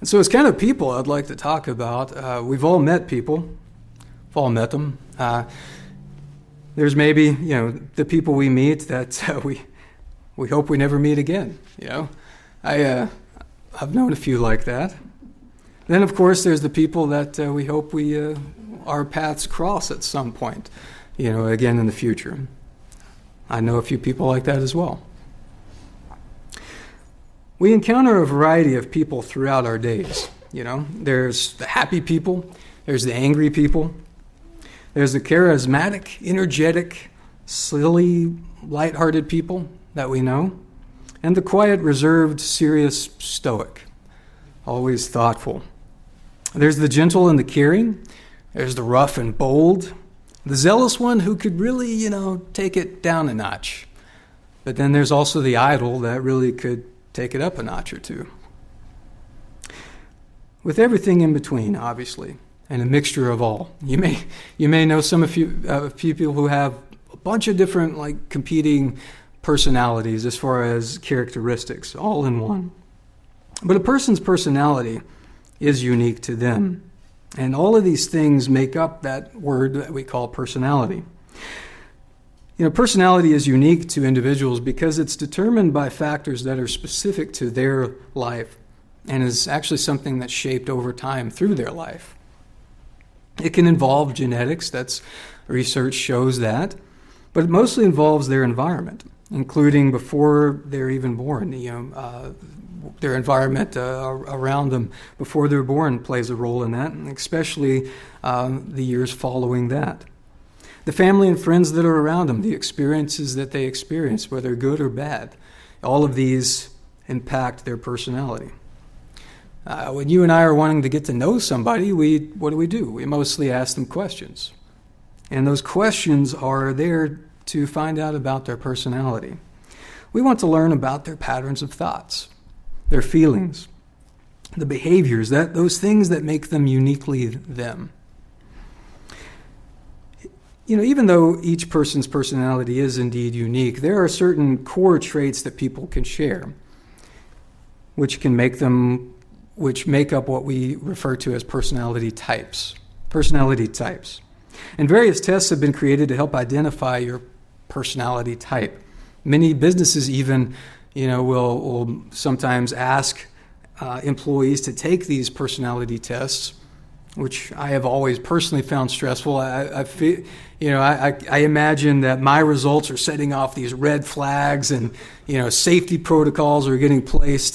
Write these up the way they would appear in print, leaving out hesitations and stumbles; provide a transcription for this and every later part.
So as kind of people I'd like to talk about, we've all met people. We've all met them. There's maybe, the people we meet that we hope we never meet again, I've known a few like that. Then, of course, there's the people that we hope our paths cross at some point, again in the future. I know a few people like that as well. We encounter a variety of people throughout our days. There's the happy people, there's the angry people, there's the charismatic, energetic, silly, lighthearted people that we know, and the quiet, reserved, serious, stoic, always thoughtful. There's the gentle and the caring, there's the rough and bold, the zealous one who could really, take it down a notch. But then there's also the idle that really could take it up a notch or two. With everything in between, obviously, and a mixture of all. You may know a few people who have a bunch of different competing personalities as far as characteristics, all in one. But a person's personality is unique to them, and all of these things make up that word that we call personality. Personality is unique to individuals because it's determined by factors that are specific to their life and is actually something that's shaped over time through their life. It can involve genetics, research shows that, but it mostly involves their environment, including before they're even born. Their environment around them before they're born plays a role in that, and especially the years following that. The family and friends that are around them, the experiences that they experience, whether good or bad, all of these impact their personality. When you and I are wanting to get to know somebody, what do? We mostly ask them questions. And those questions are there to find out about their personality. We want to learn about their patterns of thoughts, their feelings, the behaviors, those things that make them uniquely them. Even though each person's personality is indeed unique, there are certain core traits that people can share, which make up what we refer to as personality types. And various tests have been created to help identify your personality type. Many businesses even, will sometimes ask employees to take these personality tests, which I have always personally found stressful. I imagine that my results are setting off these red flags, and safety protocols are getting placed.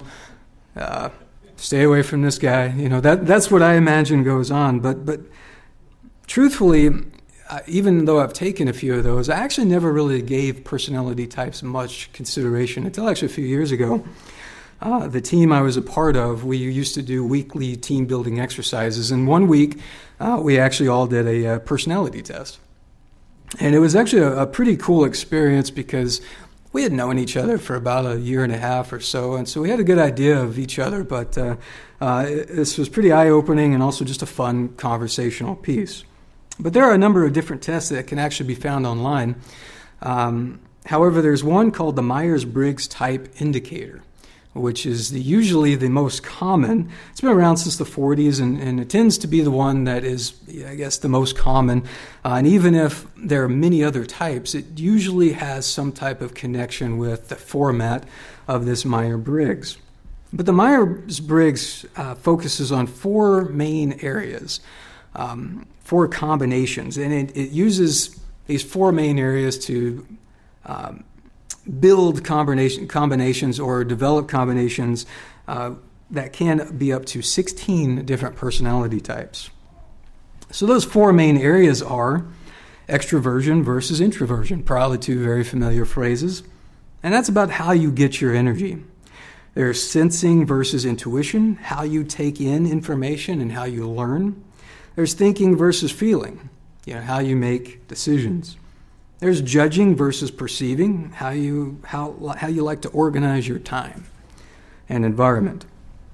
Stay away from this guy. That's what I imagine goes on. But truthfully, even though I've taken a few of those, I actually never really gave personality types much consideration until actually a few years ago. The team I was a part of, we used to do weekly team building exercises, and one week we actually all did a personality test. And it was actually a pretty cool experience because we had known each other for about a year and a half or so, and so we had a good idea of each other, but this was pretty eye-opening and also just a fun conversational piece. But there are a number of different tests that can actually be found online. However, there's one called the Myers-Briggs Type Indicator, which is usually the most common. It's been around since the 40s, and it tends to be the one that is, I guess, the most common. And even if there are many other types, it usually has some type of connection with the format of this Myers-Briggs. But the Myers-Briggs focuses on four main areas, four combinations, and it uses these four main areas to build combinations or develop combinations that can be up to 16 different personality types. So those four main areas are extroversion versus introversion, probably two very familiar phrases. And that's about how you get your energy. There's sensing versus intuition, how you take in information and how you learn. There's thinking versus feeling, how you make decisions. There's judging versus perceiving, how you like to organize your time and environment.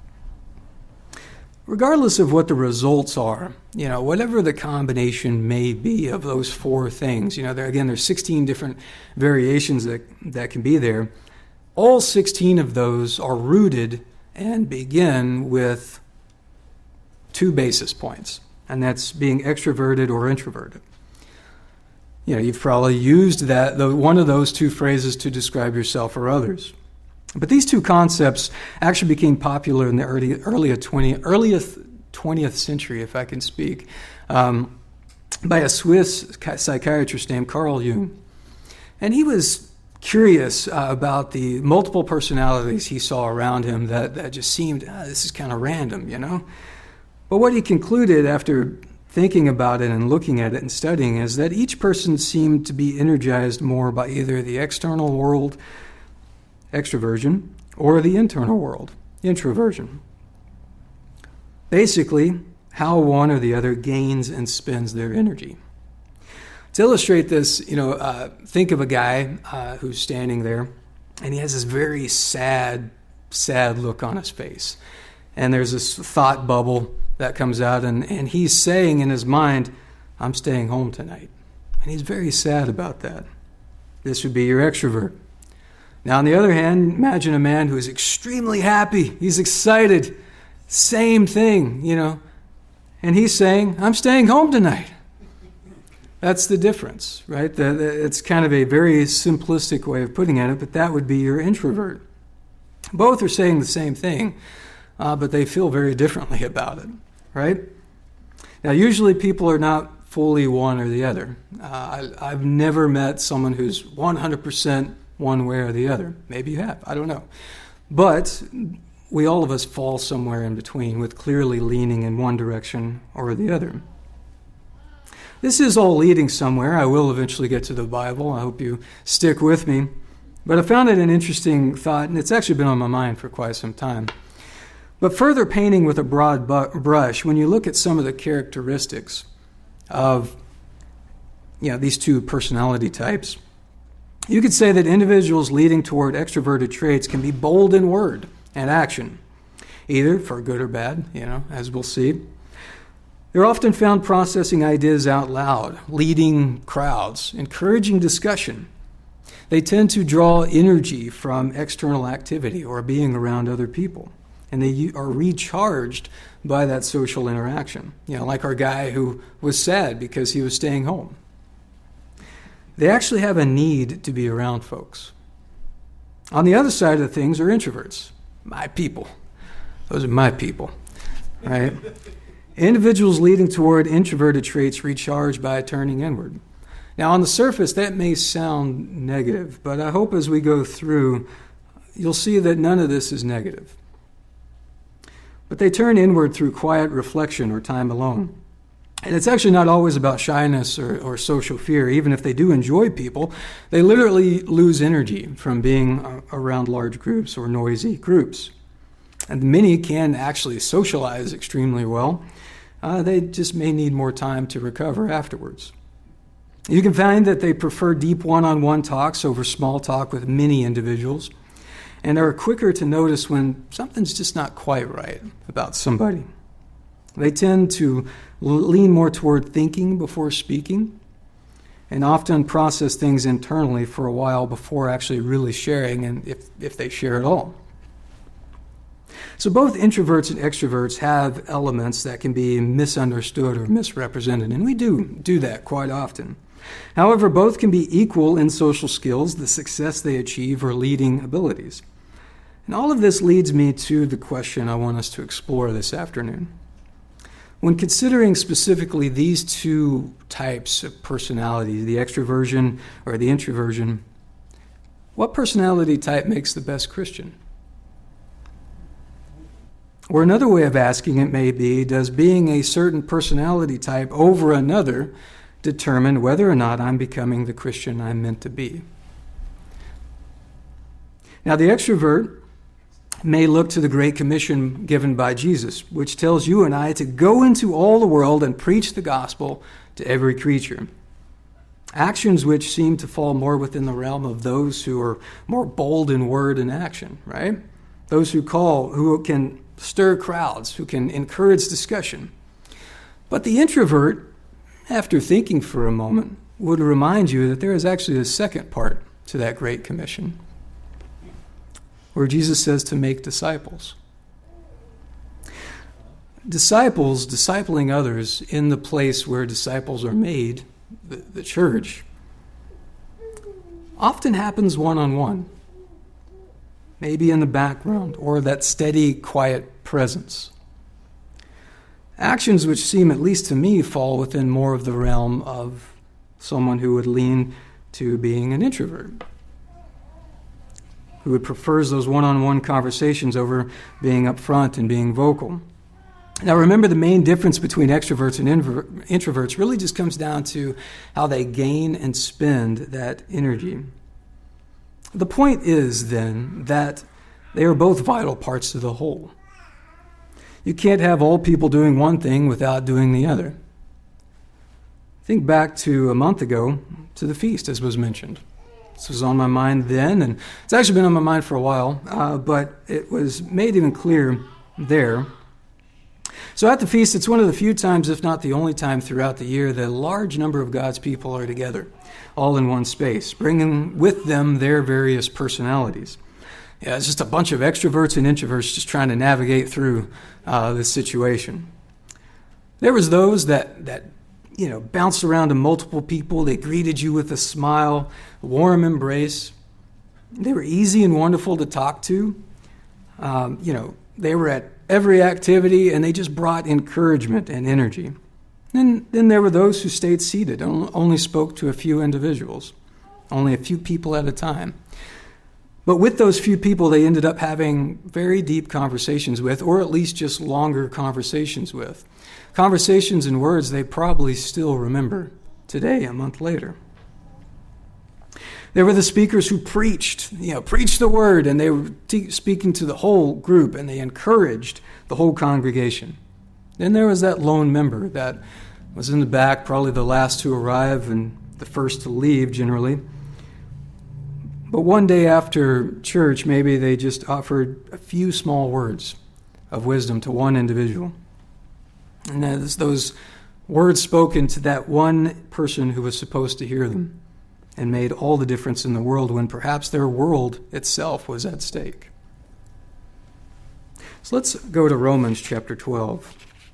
Regardless of what the results are, whatever the combination may be of those four things, there's 16 different variations that can be there. All 16 of those are rooted and begin with two basis points, and that's being extroverted or introverted. You've probably used one of those two phrases to describe yourself or others. But these two concepts actually became popular in the earliest 20th century, if I can speak, by a Swiss psychiatrist named Carl Jung. And he was curious about the multiple personalities he saw around him that just seemed, this is kind of random, But what he concluded after thinking about it and looking at it and studying is that each person seemed to be energized more by either the external world, extroversion, or the internal world, introversion. Basically, how one or the other gains and spends their energy. To illustrate this, think of a guy who's standing there, and he has this very sad look on his face. And there's this thought bubble that comes out, and he's saying in his mind, I'm staying home tonight. And he's very sad about that. This would be your extrovert. Now, on the other hand, imagine a man who is extremely happy. He's excited. Same thing, And he's saying, I'm staying home tonight. That's the difference, right? It's kind of a very simplistic way of putting it, but that would be your introvert. Both are saying the same thing, but they feel very differently about it, right? Now, usually people are not fully one or the other. I've never met someone who's 100% one way or the other. Maybe you have. I don't know. But all of us fall somewhere in between, with clearly leaning in one direction or the other. This is all leading somewhere. I will eventually get to the Bible. I hope you stick with me. But I found it an interesting thought, and it's actually been on my mind for quite some time. But further painting with a broad brush, when you look at some of the characteristics of these two personality types, you could say that individuals leading toward extroverted traits can be bold in word and action, either for good or bad, as we'll see. They're often found processing ideas out loud, leading crowds, encouraging discussion. They tend to draw energy from external activity or being around other people, and they are recharged by that social interaction. Like our guy who was sad because he was staying home. They actually have a need to be around folks. On the other side of things are introverts. My people. Those are my people, right? Individuals leading toward introverted traits recharge by turning inward. Now, on the surface, that may sound negative, but I hope as we go through, you'll see that none of this is negative. But they turn inward through quiet reflection or time alone. And it's actually not always about shyness or social fear. Even if they do enjoy people, they literally lose energy from being around large groups or noisy groups. And many can actually socialize extremely well. They just may need more time to recover afterwards. You can find that they prefer deep one-on-one talks over small talk with many individuals, and are quicker to notice when something's just not quite right about somebody. They tend to lean more toward thinking before speaking, and often process things internally for a while before actually really sharing, and if they share at all. So both introverts and extroverts have elements that can be misunderstood or misrepresented, and we do that quite often. However, both can be equal in social skills, the success they achieve, or leading abilities. And all of this leads me to the question I want us to explore this afternoon. When considering specifically these two types of personality, the extroversion or the introversion, what personality type makes the best Christian? Or another way of asking it may be, does being a certain personality type over another determine whether or not I'm becoming the Christian I'm meant to be? Now, the extrovert may look to the Great Commission given by Jesus, which tells you and I to go into all the world and preach the gospel to every creature. Actions which seem to fall more within the realm of those who are more bold in word and action, right? Those who can stir crowds, who can encourage discussion. But the introvert, after thinking for a moment, would remind you that there is actually a second part to that Great Commission, where Jesus says to make disciples. disciples discipling others in the place where disciples are made, the church, often happens one-on-one, maybe in the background, or that steady, quiet presence. Actions which seem, at least to me, fall within more of the realm of someone who would lean to being an introvert, who prefers those one-on-one conversations over being up front and being vocal. Now remember, the main difference between extroverts and introverts really just comes down to how they gain and spend that energy. The point is, then, that they are both vital parts of the whole. You can't have all people doing one thing without doing the other. Think back to a month ago to the feast, as was mentioned. This was on my mind then, and it's actually been on my mind for a while, but it was made even clear there. So at the feast, it's one of the few times, if not the only time throughout the year, that a large number of God's people are together, all in one space, bringing with them their various personalities. Yeah, it's just a bunch of extroverts and introverts just trying to navigate through this situation. There was those that bounced around to multiple people. They greeted you with a smile, a warm embrace. They were easy and wonderful to talk to. They were at every activity, and they just brought encouragement and energy. And then there were those who stayed seated, only spoke to a few individuals, only a few people at a time. But with those few people, they ended up having very deep conversations with, or at least just longer conversations with. Conversations and words they probably still remember today, a month later. There were the speakers who preached the word, and they were speaking to the whole group, and they encouraged the whole congregation. Then there was that lone member that was in the back, probably the last to arrive and the first to leave generally. But one day after church, maybe they just offered a few small words of wisdom to one individual. And as those words spoken to that one person who was supposed to hear them, and made all the difference in the world when perhaps their world itself was at stake. So let's go to Romans chapter 12.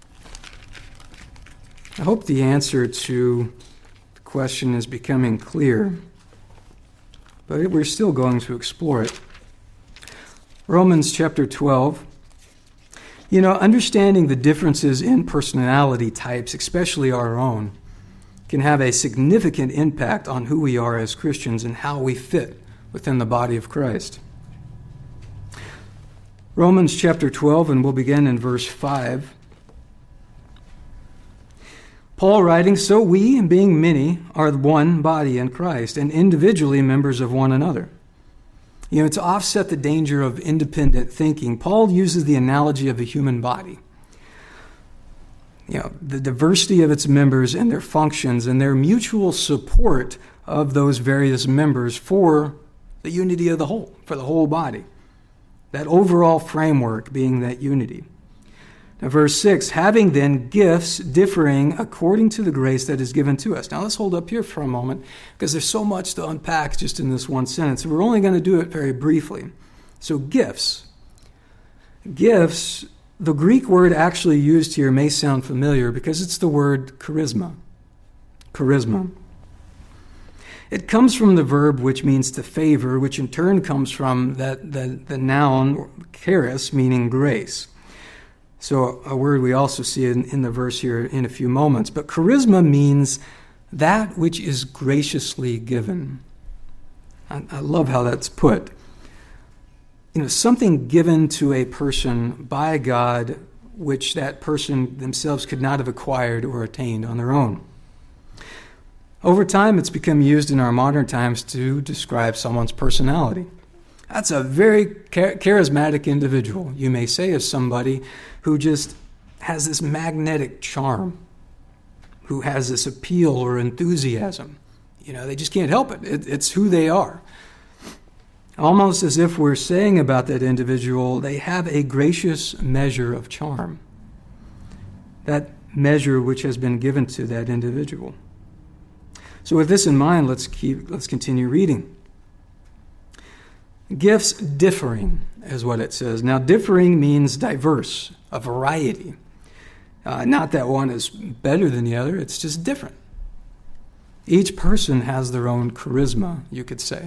I hope the answer to the question is becoming clear, but we're still going to explore it. Romans chapter 12. Understanding the differences in personality types, especially our own, can have a significant impact on who we are as Christians and how we fit within the body of Christ. Romans chapter 12, and we'll begin in verse 5. Paul writing, "So we, being many, are one body in Christ, and individually members of one another." To offset the danger of independent thinking, Paul uses the analogy of the human body. The diversity of its members and their functions and their mutual support of those various members for the unity of the whole, for the whole body. That overall framework being that unity. Now, verse 6, "Having then gifts differing according to the grace that is given to us." Now, let's hold up here for a moment because there's so much to unpack just in this one sentence. We're only going to do it very briefly. So, gifts. Gifts. The Greek word actually used here may sound familiar because it's the word charisma. Charisma. It comes from the verb which means to favor, which in turn comes from the noun charis, meaning grace. So a word we also see in the verse here in a few moments. But charisma means that which is graciously given. I love how that's put. Something given to a person by God which that person themselves could not have acquired or attained on their own. Over time, it's become used in our modern times to describe someone's personality. That's a very charismatic individual, you may say, of somebody who just has this magnetic charm, who has this appeal or enthusiasm. They just can't help it. It's who they are. Almost as if we're saying about that individual, they have a gracious measure of charm. That measure which has been given to that individual. So with this in mind, let's continue reading. Gifts differing is what it says. Now, differing means diverse, a variety. Not that one is better than the other, it's just different. Each person has their own charisma, you could say.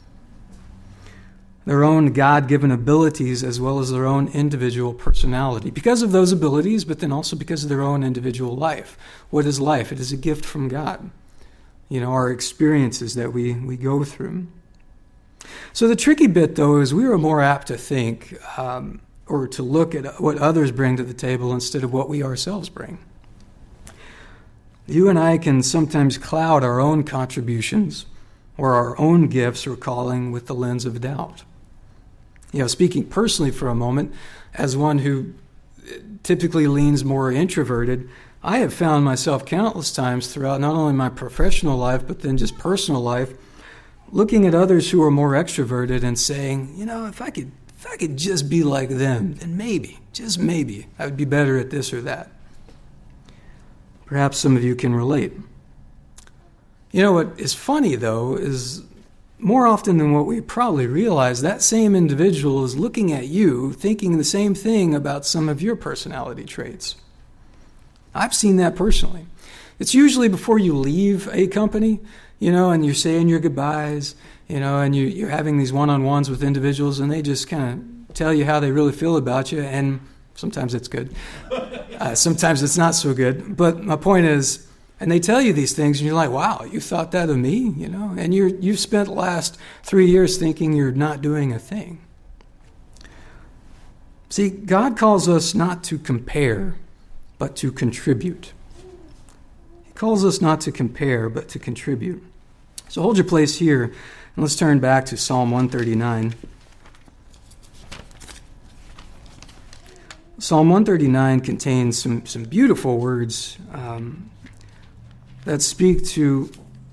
Their own God-given abilities as well as their own individual personality. Because of those abilities, but then also because of their own individual life. What is life? It is a gift from God. Our experiences that we go through. So the tricky bit, though, is we are more apt to think or to look at what others bring to the table instead of what we ourselves bring. You and I can sometimes cloud our own contributions or our own gifts or calling with the lens of doubt. Speaking personally for a moment, as one who typically leans more introverted, I have found myself countless times throughout not only my professional life, but then just personal life, looking at others who are more extroverted and saying, if I could just be like them, then maybe, just maybe, I would be better at this or that. Perhaps some of you can relate. What is funny, though, is more often than what we probably realize, that same individual is looking at you, thinking the same thing about some of your personality traits. I've seen that personally. It's usually before you leave a company, and you're saying your goodbyes, and you're having these one-on-ones with individuals, and they just kind of tell you how they really feel about you, and sometimes it's good. Sometimes it's not so good. But my point is, and they tell you these things, and you're like, wow, you thought that of me, and you've spent the last 3 years thinking you're not doing a thing. See, God calls us not to compare, but to contribute. He calls us not to compare, but to contribute. So hold your place here, and let's turn back to Psalm 139. Psalm 139 contains some beautiful words that speak to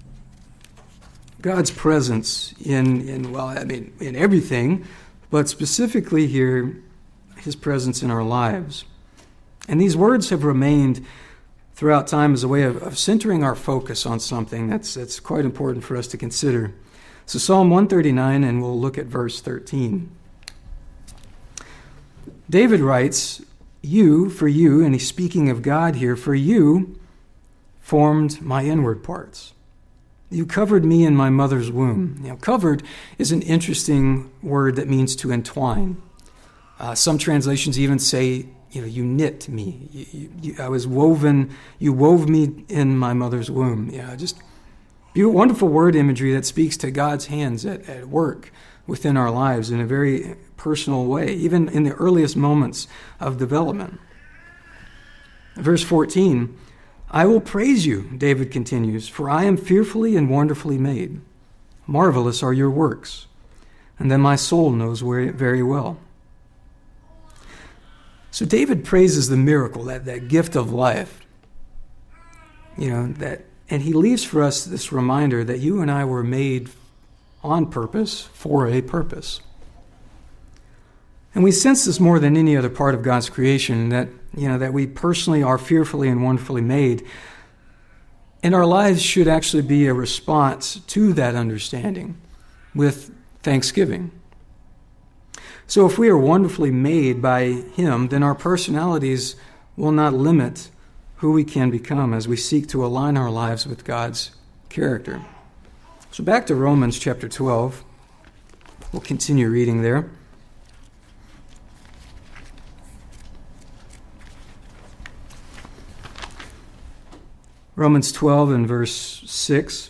God's presence in everything, but specifically here, his presence in our lives. And these words have remained throughout time as a way of centering our focus on something that's quite important for us to consider. So Psalm 139, and we'll look at verse 13. David writes, "You, for you," and he's speaking of God here, "for you formed my inward parts. You covered me in my mother's womb." Covered is an interesting word that means to entwine. Some translations even say, you knit me. I was woven, you wove me in my mother's womb. Just wonderful word imagery that speaks to God's hands at work within our lives in a very personal way, even in the earliest moments of development. Verse 14, "I will praise you," David continues, "for I am fearfully and wonderfully made. Marvelous are your works, and that my soul knows very well." So David praises the miracle, that gift of life, and he leaves for us this reminder that you and I were made on purpose for a purpose. And we sense this more than any other part of God's creation, that we personally are fearfully and wonderfully made. And our lives should actually be a response to that understanding with thanksgiving. So if we are wonderfully made by him, then our personalities will not limit who we can become as we seek to align our lives with God's character. So back to Romans chapter 12. We'll continue reading there. Romans 12 and verse 6.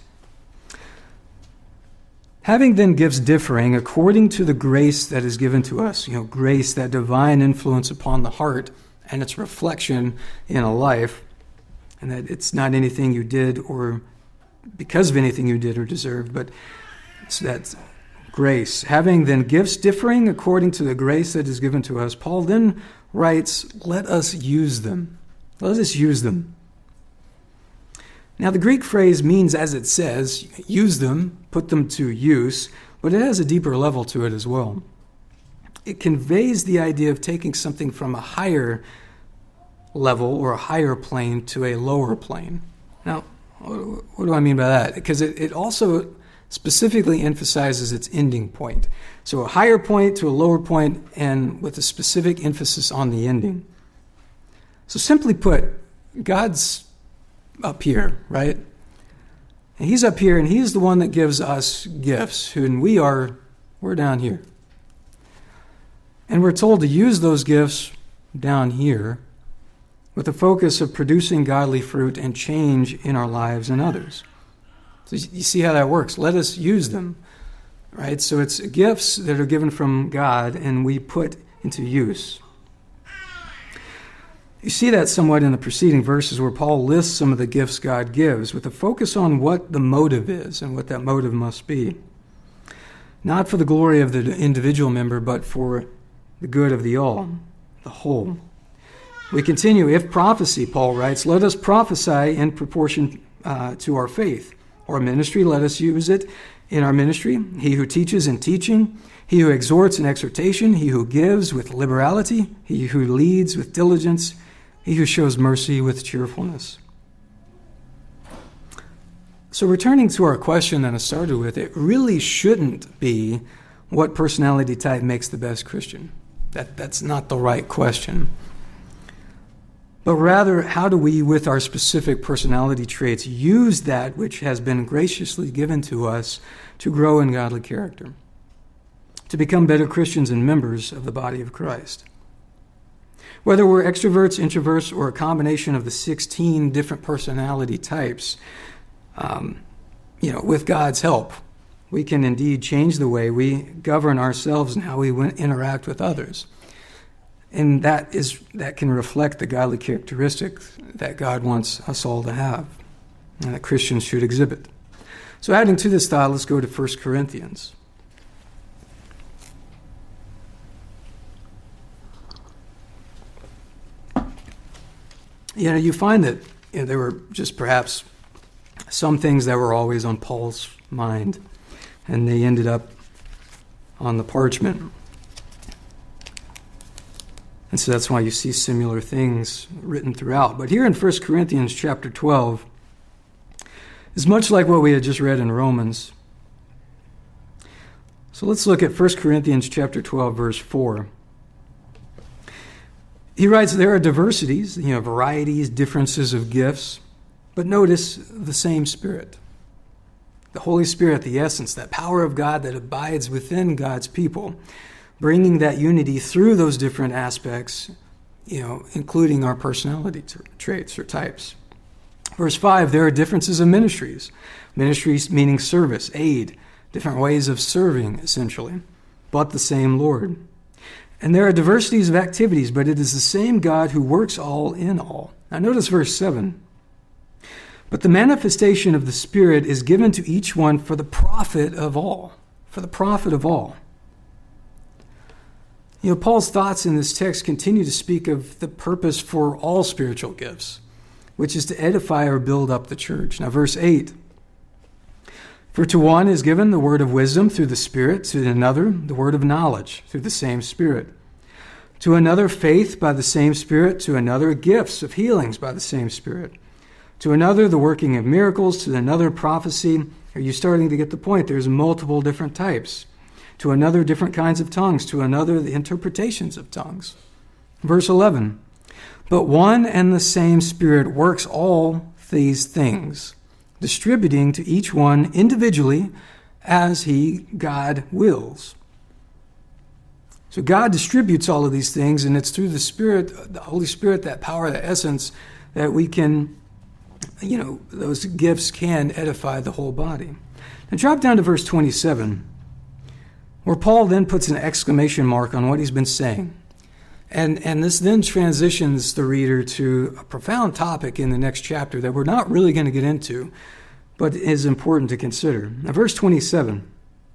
"Having then gifts differing according to the grace that is given to us," grace, that divine influence upon the heart and its reflection in a life, and that it's not anything you did or because of anything you did or deserved, but it's that grace. "Having then gifts differing according to the grace that is given to us," Paul then writes, "let us use them." Let us use them. Now, the Greek phrase means, as it says, use them, put them to use, but it has a deeper level to it as well. It conveys the idea of taking something from a higher level or a higher plane to a lower plane. Now, what do I mean by that? Because it also specifically emphasizes its ending point. So a higher point to a lower point, and with a specific emphasis on the ending. So simply put, God's up here, right? And he's up here, and he's the one that gives us gifts, and we're down here. And we're told to use those gifts down here with the focus of producing godly fruit and change in our lives and others. So you see how that works. Let us use them, right? So it's gifts that are given from God, and we put into use. You see that somewhat in the preceding verses where Paul lists some of the gifts God gives with a focus on what the motive is and what that motive must be. Not for the glory of the individual member, but for the good of the all, the whole. We continue, if prophecy, Paul writes, let us prophesy in proportion to our faith. Or ministry, let us use it in our ministry. He who teaches in teaching, he who exhorts in exhortation, he who gives with liberality, he who leads with diligence, he who shows mercy with cheerfulness. So returning to our question that I started with, it really shouldn't be what personality type makes the best Christian. That's not the right question. But rather, how do we, with our specific personality traits, use that which has been graciously given to us to grow in godly character, to become better Christians and members of the body of Christ? Whether we're extroverts, introverts, or a combination of the 16 different personality types, with God's help, we can indeed change the way we govern ourselves and how we interact with others. And that can reflect the godly characteristics that God wants us all to have and that Christians should exhibit. So adding to this thought, let's go to 1 Corinthians. You find that there were just perhaps some things that were always on Paul's mind, and they ended up on the parchment. And so that's why you see similar things written throughout. But here in 1 Corinthians chapter 12 is much like what we had just read in Romans. So let's look at 1 Corinthians chapter 12, verse 4. He writes, there are diversities, varieties, differences of gifts, but notice the same Spirit. The Holy Spirit, the essence, that power of God that abides within God's people, bringing that unity through those different aspects, including our personality traits or types. Verse 5, there are differences of ministries. Ministries meaning service, aid, different ways of serving, essentially, but the same Lord. And there are diversities of activities, but it is the same God who works all in all. Now notice verse 7. But the manifestation of the Spirit is given to each one for the profit of all. For the profit of all. Paul's thoughts in this text continue to speak of the purpose for all spiritual gifts, which is to edify or build up the church. Now verse 8. For to one is given the word of wisdom through the Spirit, to another the word of knowledge through the same Spirit. To another faith by the same Spirit, to another gifts of healings by the same Spirit. To another the working of miracles, to another prophecy. Are you starting to get the point? There's multiple different types. To another different kinds of tongues, to another the interpretations of tongues. Verse 11. But one and the same Spirit works all these things, distributing to each one individually as God wills. So God distributes all of these things, and it's through the Spirit, the Holy Spirit, that power, that essence, that we can, those gifts can edify the whole body. Now drop down to verse 27, where Paul then puts an exclamation mark on what he's been saying. And this then transitions the reader to a profound topic in the next chapter that we're not really going to get into, but is important to consider. Now, verse 27.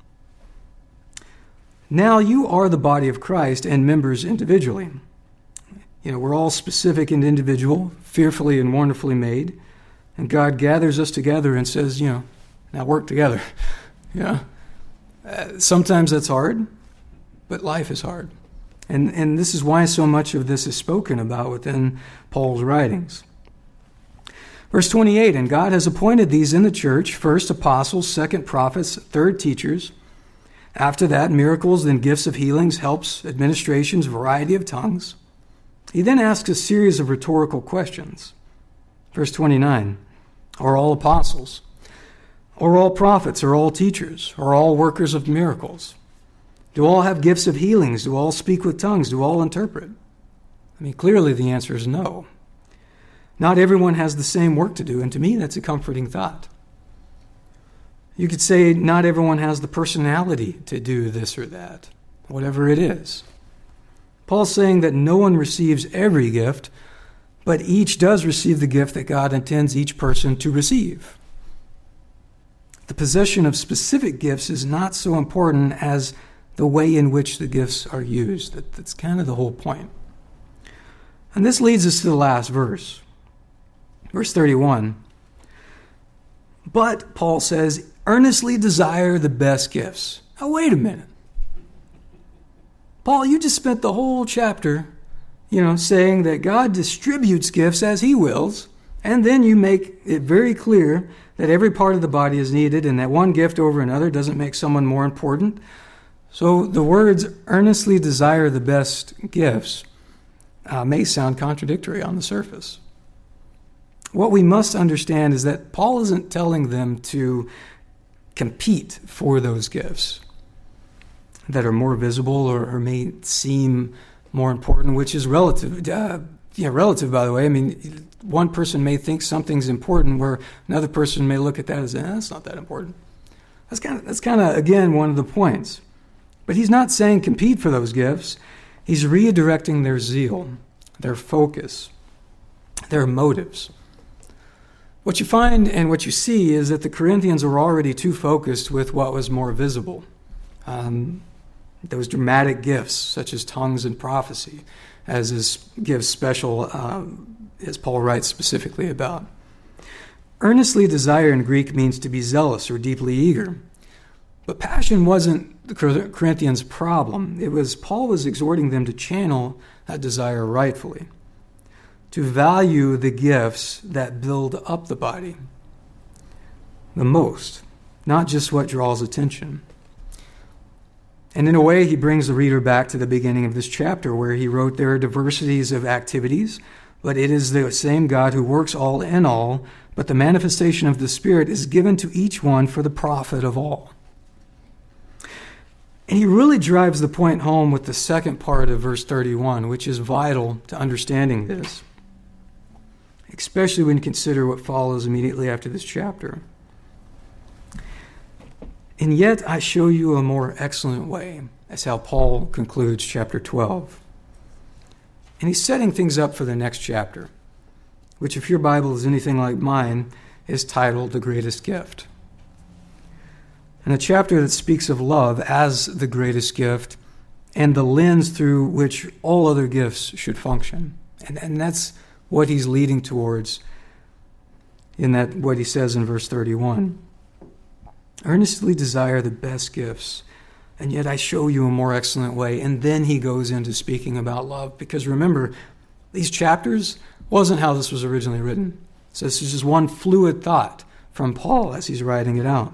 Now you are the body of Christ and members individually. We're all specific and individual, fearfully and wonderfully made. And God gathers us together and says, now work together. Sometimes that's hard, but life is hard. And this is why so much of this is spoken about within Paul's writings. Verse 28, and God has appointed these in the church, first apostles, second prophets, third teachers. After that, miracles, then gifts of healings, helps, administrations, variety of tongues. He then asks a series of rhetorical questions. Verse 29, are all apostles? Are all prophets? Are all teachers? Are all workers of miracles? Do all have gifts of healings? Do all speak with tongues? Do all interpret? I mean, clearly the answer is no. Not everyone has the same work to do, and to me that's a comforting thought. You could say not everyone has the personality to do this or that, whatever it is. Paul's saying that no one receives every gift, but each does receive the gift that God intends each person to receive. The possession of specific gifts is not so important as the way in which the gifts are used. That's kind of the whole point. And this leads us to the last verse. Verse 31. But, Paul says, earnestly desire the best gifts. Now, wait a minute. Paul, you just spent the whole chapter, saying that God distributes gifts as he wills, and then you make it very clear that every part of the body is needed and that one gift over another doesn't make someone more important. So the words earnestly desire the best gifts may sound contradictory on the surface. What we must understand is that Paul isn't telling them to compete for those gifts that are more visible or may seem more important, which is relative. Relative, by the way. I mean, one person may think something's important where another person may look at that as, that's not that important. That's kind of, again, one of the points. But he's not saying compete for those gifts. He's redirecting their zeal, their focus, their motives. What you find and what you see is that the Corinthians were already too focused with what was more visible. Those dramatic gifts, such as tongues and prophecy, gives special, as Paul writes specifically about. Earnestly desire in Greek means to be zealous or deeply eager. But passion wasn't the Corinthians' problem. Paul was exhorting them to channel that desire rightfully, to value the gifts that build up the body the most, not just what draws attention. And in a way, he brings the reader back to the beginning of this chapter where he wrote, there are diversities of activities, but it is the same God who works all in all, but the manifestation of the Spirit is given to each one for the profit of all. And he really drives the point home with the second part of verse 31, which is vital to understanding this, especially when you consider what follows immediately after this chapter. And yet I show you a more excellent way. That's how Paul concludes chapter 12. And he's setting things up for the next chapter, which, if your Bible is anything like mine, is titled The Greatest Gift. And a chapter that speaks of love as the greatest gift and the lens through which all other gifts should function. And that's what he's leading towards in that what he says in verse 31. Earnestly desire the best gifts, and yet I show you a more excellent way. And then he goes into speaking about love, because remember, these chapters wasn't how this was originally written. So this is just one fluid thought from Paul as he's writing it out.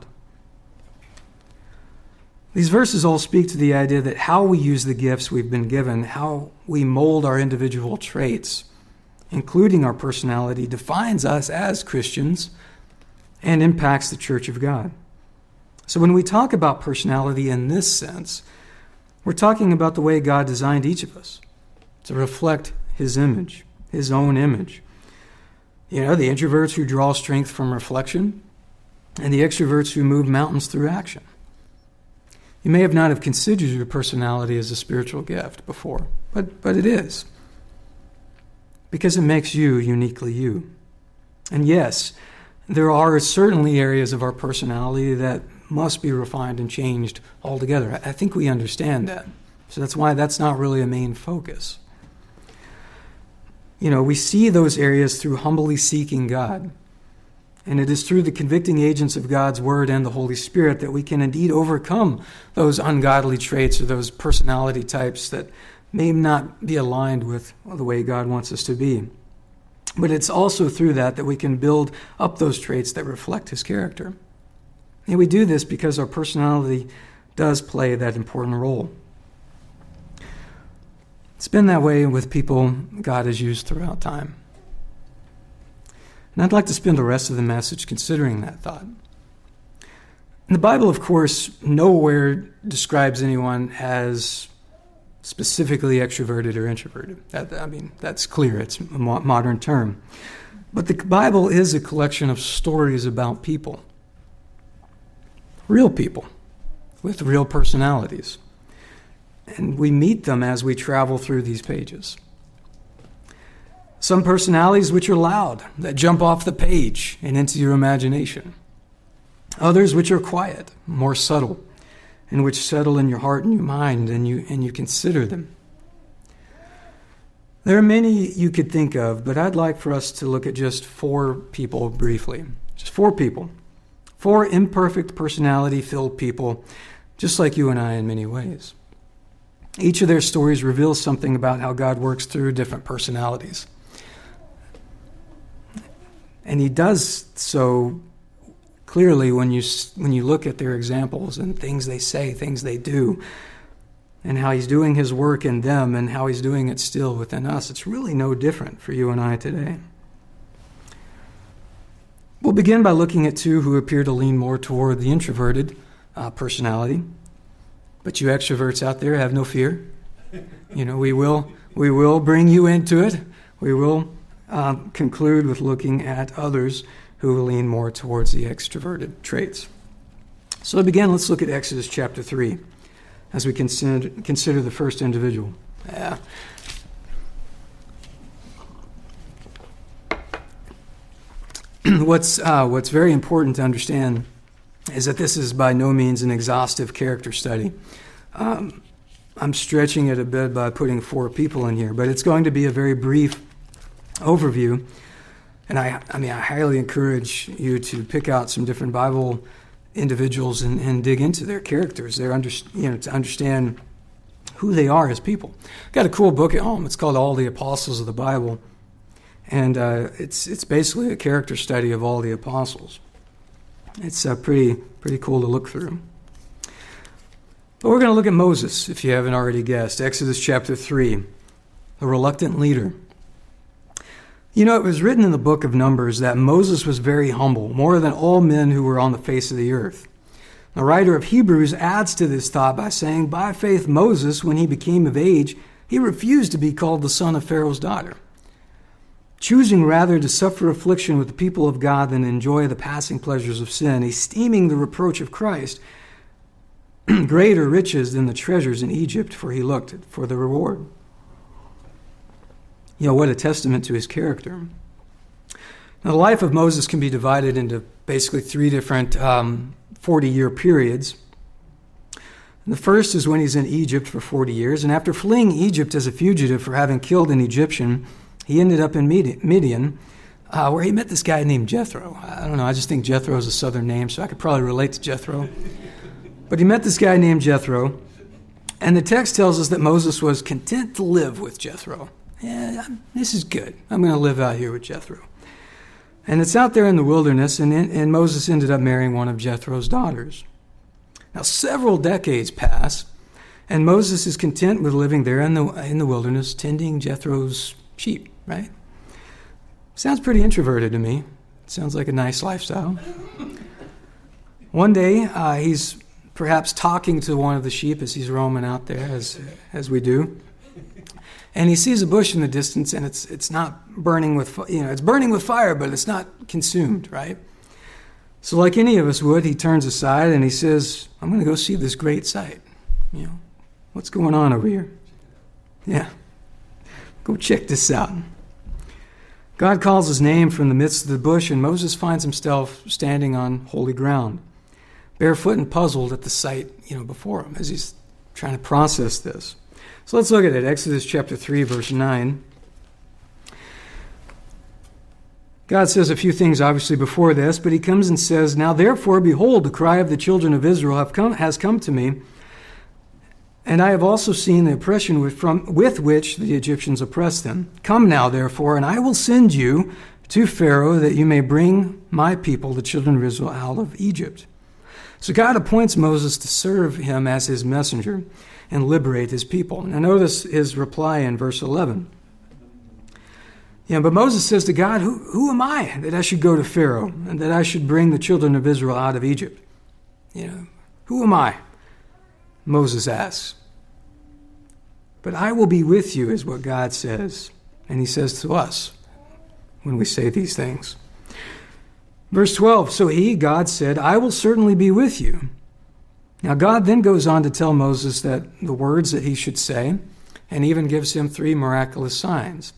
These verses all speak to the idea that how we use the gifts we've been given, how we mold our individual traits, including our personality, defines us as Christians and impacts the Church of God. So when we talk about personality in this sense, we're talking about the way God designed each of us to reflect his image, his own image. The introverts who draw strength from reflection, and the extroverts who move mountains through action. You may have not have considered your personality as a spiritual gift before, but it is, because it makes you uniquely you. And yes, there are certainly areas of our personality that must be refined and changed altogether. I think we understand that. So that's why that's not really a main focus. We see those areas through humbly seeking God. And it is through the convicting agents of God's Word and the Holy Spirit that we can indeed overcome those ungodly traits or those personality types that may not be aligned with the way God wants us to be. But it's also through that we can build up those traits that reflect his character. And we do this because our personality does play that important role. It's been that way with people God has used throughout time. And I'd like to spend the rest of the message considering that thought. And the Bible, of course, nowhere describes anyone as specifically extroverted or introverted. That's clear. It's a modern term. But the Bible is a collection of stories about people. Real people with real personalities. And we meet them as we travel through these pages. Some personalities which are loud, that jump off the page and into your imagination. Others which are quiet, more subtle, and which settle in your heart and your mind, and you consider them. There are many you could think of, but I'd like for us to look at just 4 people briefly. Just 4 people. 4 imperfect, personality-filled people, just like you and I in many ways. Each of their stories reveals something about how God works through different personalities. And he does so clearly when you look at their examples and things they say, things they do, and how he's doing his work in them and how he's doing it still within us. It's really no different for you and I today. We'll begin by looking at 2 who appear to lean more toward the introverted personality. But you extroverts out there, have no fear. We will bring you into it. We will conclude with looking at others who lean more towards the extroverted traits. So to begin, let's look at Exodus chapter 3 as we consider the first individual. What's very important to understand is that this is by no means an exhaustive character study. I'm stretching it a bit by putting 4 people in here, but it's going to be a very brief overview. And I highly encourage you to pick out some different Bible individuals and dig into their characters, to understand who they are as people. I've got a cool book at home. It's called All the Apostles of the Bible, and it's basically a character study of all the apostles. It's pretty cool to look through. But we're going to look at Moses, if you haven't already guessed. Exodus chapter 3, the reluctant leader. It was written in the book of Numbers that Moses was very humble, more than all men who were on the face of the earth. The writer of Hebrews adds to this thought by saying, by faith Moses, when he became of age, he refused to be called the son of Pharaoh's daughter, choosing rather to suffer affliction with the people of God than enjoy the passing pleasures of sin, esteeming the reproach of Christ greater riches than the treasures in Egypt, for he looked for the reward. What a testament to his character. Now, the life of Moses can be divided into basically 3 different 40-year periods. And the first is when he's in Egypt for 40 years, and after fleeing Egypt as a fugitive for having killed an Egyptian, he ended up in Midian, where he met this guy named Jethro. I don't know, I just think Jethro is a southern name, so I could probably relate to Jethro. But he met this guy named Jethro, and the text tells us that Moses was content to live with Jethro. This is good. I'm going to live out here with Jethro. And it's out there in the wilderness, and Moses ended up marrying one of Jethro's daughters. Now, several decades pass, and Moses is content with living there in the wilderness, tending Jethro's sheep, right? Sounds pretty introverted to me. Sounds like a nice lifestyle. One day, he's perhaps talking to one of the sheep as he's roaming out there, as we do. And he sees a bush in the distance, and it's not burning with, it's burning with fire, but it's not consumed, right? So like any of us would, he turns aside and he says, I'm going to go see this great sight. What's going on over here? Yeah, go check this out. God calls his name from the midst of the bush, and Moses finds himself standing on holy ground, barefoot and puzzled at the sight, before him as he's trying to process this. So let's look at it. Exodus chapter 3, verse 9. God says a few things obviously before this, but he comes and says, Now therefore, behold, the cry of the children of Israel has come to me, and I have also seen the oppression with which the Egyptians oppressed them. Come now, therefore, and I will send you to Pharaoh, that you may bring my people, the children of Israel, out of Egypt. So God appoints Moses to serve him as his messenger. and liberate his people. Now notice his reply in verse 11. But Moses says to God, who am I that I should go to Pharaoh and that I should bring the children of Israel out of Egypt? Who am I? Moses asks. But I will be with you is what God says. And he says to us when we say these things. Verse 12, so God said, I will certainly be with you. Now God then goes on to tell Moses that the words that he should say, and even gives him 3 miraculous signs.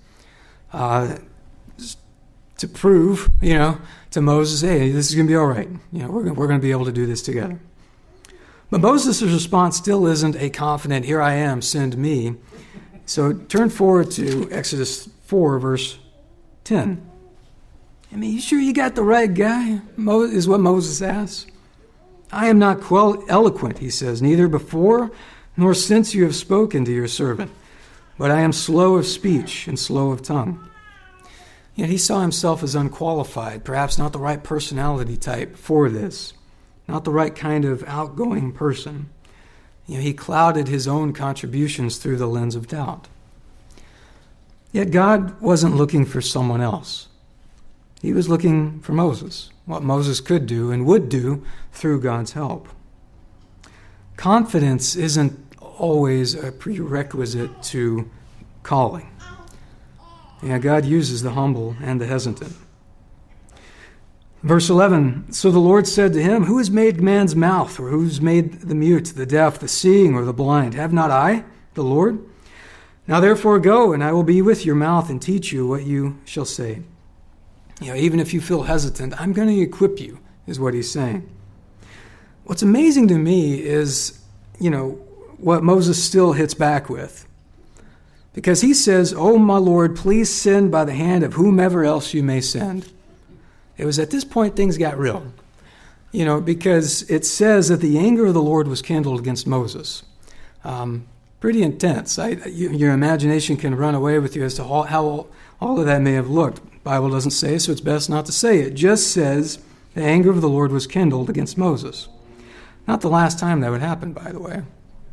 To prove, to Moses, hey, this is going to be all right. We're going to be able to do this together. But Moses' response still isn't a confident, here I am, send me. So turn forward to Exodus 4, verse 10. You sure you got the right guy? Is what Moses asks. I am not eloquent, he says, neither before nor since you have spoken to your servant. But I am slow of speech and slow of tongue. Yet he saw himself as unqualified, perhaps not the right personality type for this, not the right kind of outgoing person. He clouded his own contributions through the lens of doubt. Yet God wasn't looking for someone else. He was looking for Moses, what Moses could do and would do through God's help. Confidence isn't always a prerequisite to calling. God uses the humble and the hesitant. Verse 11, so the Lord said to him, who has made man's mouth, or who's made the mute, the deaf, the seeing, or the blind? Have not I, the Lord? Now therefore go, and I will be with your mouth and teach you what you shall say. Even if you feel hesitant, I'm going to equip you, is what he's saying. What's amazing to me is, what Moses still hits back with. Because he says, oh, my Lord, please send by the hand of whomever else you may send. It was at this point things got real. Because it says that the anger of the Lord was kindled against Moses. Pretty intense. Your imagination can run away with you as to how all of that may have looked. The Bible doesn't say, so it's best not to say. It just says the anger of the Lord was kindled against Moses. Not the last time that would happen, by the way.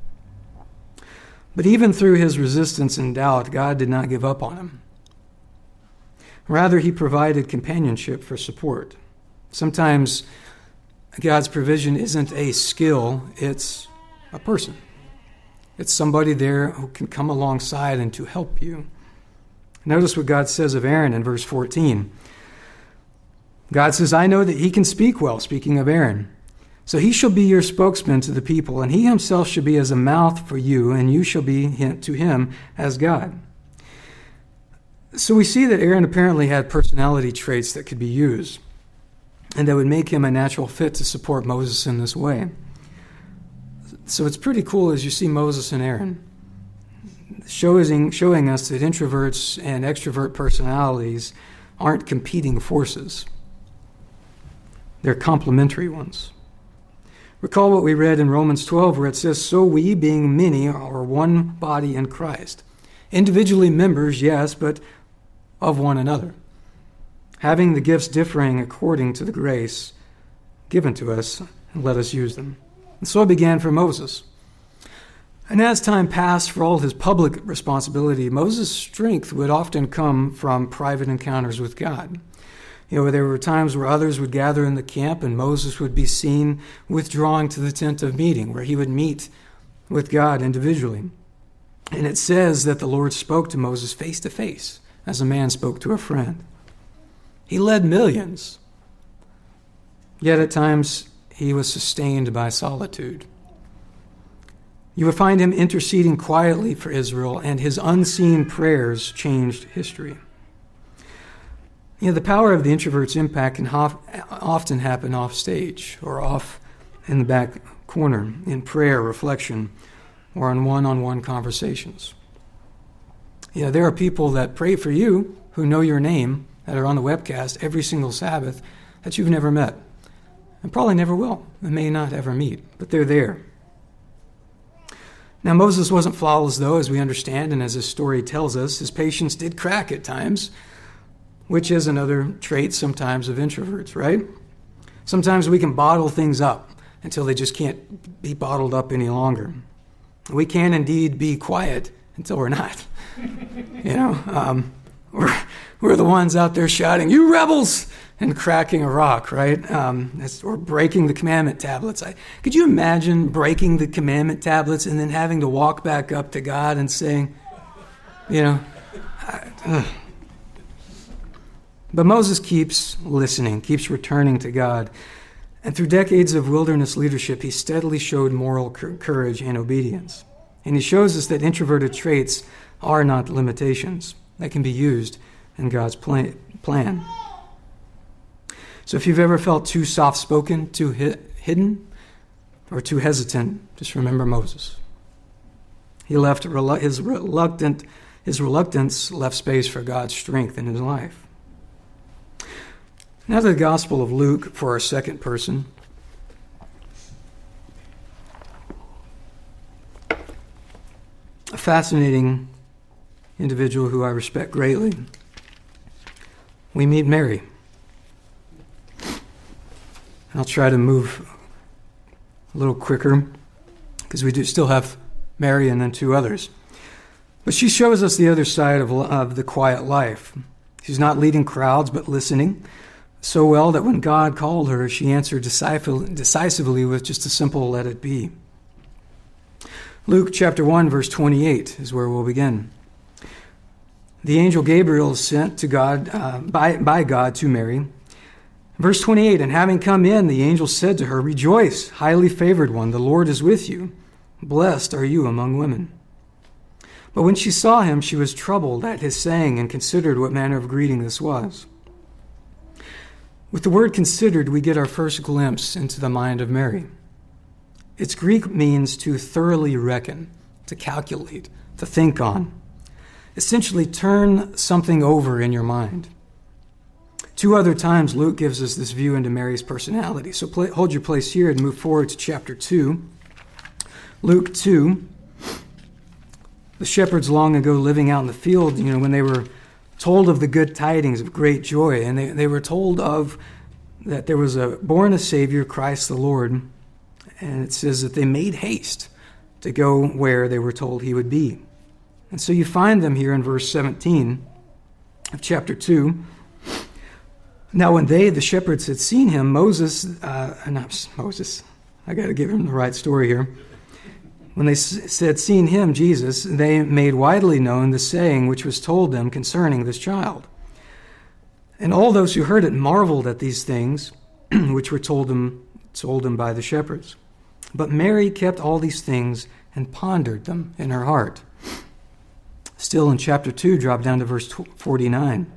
But even through his resistance and doubt, God did not give up on him. Rather, he provided companionship for support. Sometimes God's provision isn't a skill, it's a person. It's somebody there who can come alongside and to help you. Notice what God says of Aaron in verse 14. God says, I know that he can speak well, speaking of Aaron. So he shall be your spokesman to the people, and he himself shall be as a mouth for you, and you shall be to him as God. So we see that Aaron apparently had personality traits that could be used, and that would make him a natural fit to support Moses in this way. So it's pretty cool as you see Moses and Aaron showing us that introverts and extrovert personalities aren't competing forces. They're complementary ones. Recall what we read in Romans 12 where it says, so we, being many, are one body in Christ. Individually members, yes, but of one another. Having the gifts differing according to the grace given to us, and let us use them. And so it began for Moses. And as time passed for all his public responsibility, Moses' strength would often come from private encounters with God. There were times where others would gather in the camp and Moses would be seen withdrawing to the tent of meeting where he would meet with God individually. And it says that the Lord spoke to Moses face to face as a man spoke to a friend. He led millions. Yet at times he was sustained by solitude. You would find him interceding quietly for Israel, and his unseen prayers changed history. The power of the introvert's impact can often happen off stage or off in the back corner in prayer, reflection, or in one-on-one conversations. There are people that pray for you who know your name that are on the webcast every single Sabbath that you've never met and probably never will and may not ever meet, but they're there. Now, Moses wasn't flawless, though, as we understand, and as his story tells us. His patience did crack at times, which is another trait sometimes of introverts, right? Sometimes we can bottle things up until they just can't be bottled up any longer. We can indeed be quiet until we're not. We're the ones out there shouting, "You rebels!" and cracking a rock, right? Or breaking the commandment tablets. Could you imagine breaking the commandment tablets and then having to walk back up to God and saying, But Moses keeps listening, keeps returning to God. And through decades of wilderness leadership, he steadily showed moral courage and obedience. And he shows us that introverted traits are not limitations that can be used in God's plan. So if you've ever felt too soft-spoken, too hidden, or too hesitant, just remember Moses. He left his reluctance left space for God's strength in his life. Now to the Gospel of Luke for our second person. A fascinating individual who I respect greatly. We meet Mary. I'll try to move a little quicker because we do still have Mary and then two others. But she shows us the other side of the quiet life. She's not leading crowds but listening so well that when God called her, she answered decisively with just a simple "let it be." Luke chapter 1, verse 28 is where we'll begin. The angel Gabriel is sent to God by God to Mary. Verse 28, and having come in, the angel said to her, "Rejoice, highly favored one, the Lord is with you. Blessed are you among women." But when she saw him, she was troubled at his saying and considered what manner of greeting this was. With the word "considered," we get our first glimpse into the mind of Mary. Its Greek means to thoroughly reckon, to calculate, to think on. Essentially, turn something over in your mind. Two other times, Luke gives us this view into Mary's personality. So hold your place here and move forward to chapter 2. Luke 2. The shepherds long ago living out in the field, when they were told of the good tidings of great joy, and they were told of that there was born a Savior, Christ the Lord, and it says that they made haste to go where they were told he would be. And so you find them here in verse 17 of chapter 2. Now when the shepherds, had seen him, I got to give him the right story here. When they said, seen him, Jesus, they made widely known the saying which was told them concerning this child. And all those who heard it marveled at these things which were told them by the shepherds. But Mary kept all these things and pondered them in her heart. Still in chapter 2, drop down to verse 49.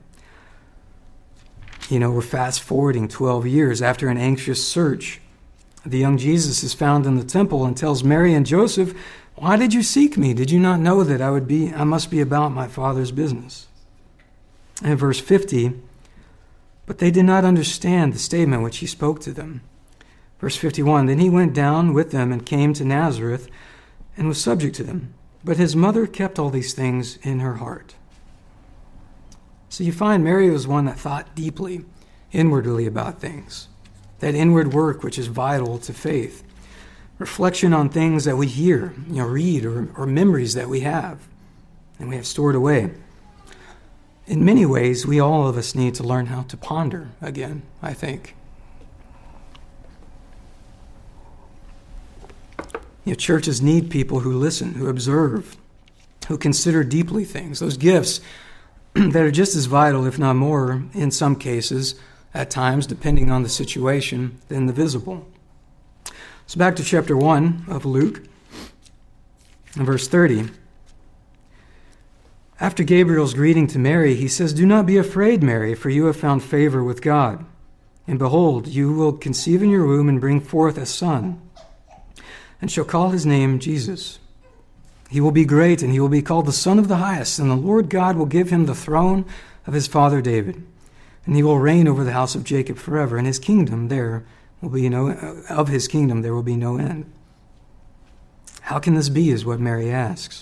We're fast forwarding 12 years after an anxious search. The young Jesus is found in the temple and tells Mary and Joseph, "Why did you seek me? Did you not know that I must be about my Father's business?" And verse 50, but they did not understand the statement which he spoke to them. Verse 51, then he went down with them and came to Nazareth and was subject to them. But his mother kept all these things in her heart. So you find Mary was one that thought deeply, inwardly about things. That inward work which is vital to faith. Reflection on things that we hear, read, or memories that we have, and we have stored away. In many ways, all of us need to learn how to ponder again, I think. Churches need people who listen, who observe, who consider deeply things, those gifts that are just as vital, if not more, in some cases, at times, depending on the situation, than the visible. So back to chapter 1 of Luke, and verse 30. After Gabriel's greeting to Mary, he says, "Do not be afraid, Mary, for you have found favor with God. And behold, you will conceive in your womb and bring forth a son, and shall call his name Jesus. He will be great, and he will be called the Son of the Highest, and the Lord God will give him the throne of his father David. And he will reign over the house of Jacob forever, and his kingdom there will be no end." How can this be, is what Mary asks.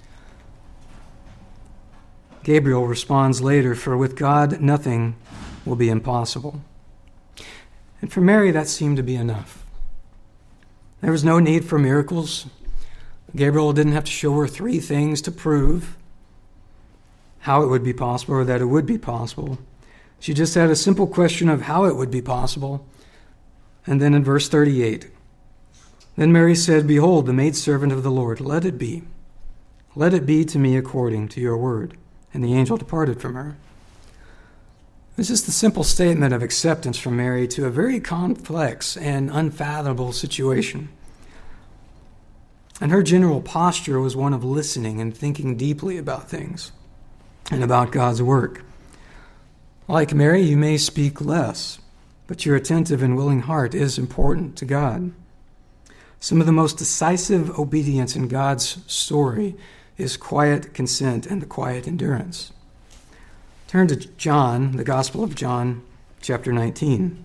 Gabriel responds later, "For with God nothing will be impossible." And for Mary, that seemed to be enough. There was no need for miracles. Gabriel didn't have to show her three things to prove how it would be possible or that it would be possible. She just had a simple question of how it would be possible. And then in verse 38, then Mary said, "Behold, the maidservant of the Lord, let it be. Let it be to me according to your word." And the angel departed from her. It's just a simple statement of acceptance from Mary to a very complex and unfathomable situation. And her general posture was one of listening and thinking deeply about things and about God's work. Like Mary, you may speak less, but your attentive and willing heart is important to God. Some of the most decisive obedience in God's story is quiet consent and the quiet endurance. Turn to John, the Gospel of John, chapter 19.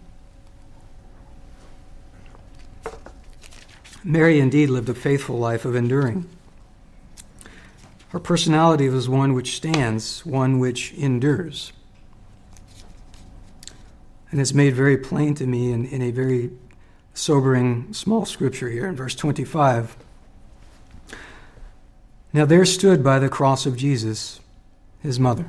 Mary indeed lived a faithful life of enduring. Her personality was one which stands, one which endures. And it's made very plain to me in a very sobering small scripture here in verse 25. Now there stood by the cross of Jesus his mother.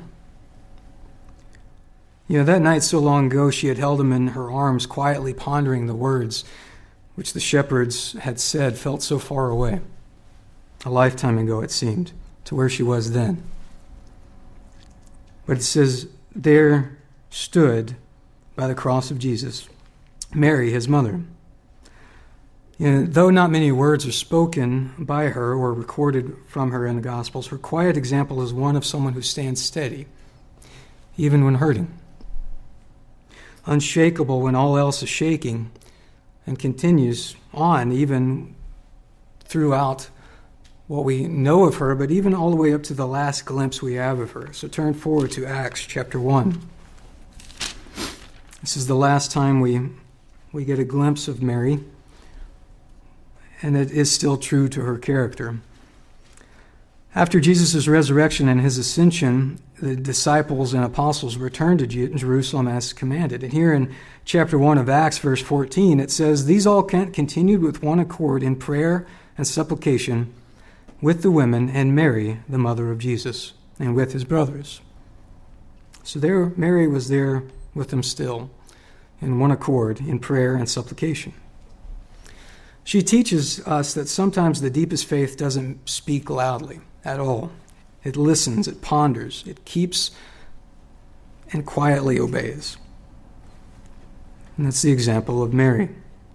That night so long ago, she had held him in her arms, quietly pondering the words which the shepherds had said felt so far away. A lifetime ago, it seemed, to where she was then. But it says, there stood by the cross of Jesus Mary, his mother. Though not many words are spoken by her or recorded from her in the Gospels, her quiet example is one of someone who stands steady, even when hurting. Unshakable when all else is shaking, and continues on even throughout what we know of her, but even all the way up to the last glimpse we have of her. So turn forward to Acts chapter 1. This is the last time we get a glimpse of Mary, and it is still true to her character. After Jesus' resurrection and his ascension, the disciples and apostles returned to Jerusalem as commanded. And here in chapter 1 of Acts, verse 14, it says, "These all continued with one accord in prayer and supplication with the women and Mary, the mother of Jesus, and with his brothers." So there, Mary was there with them still, in one accord in prayer and supplication. She teaches us that sometimes the deepest faith doesn't speak loudly at all. It listens, it ponders, it keeps and quietly obeys. And that's the example of Mary.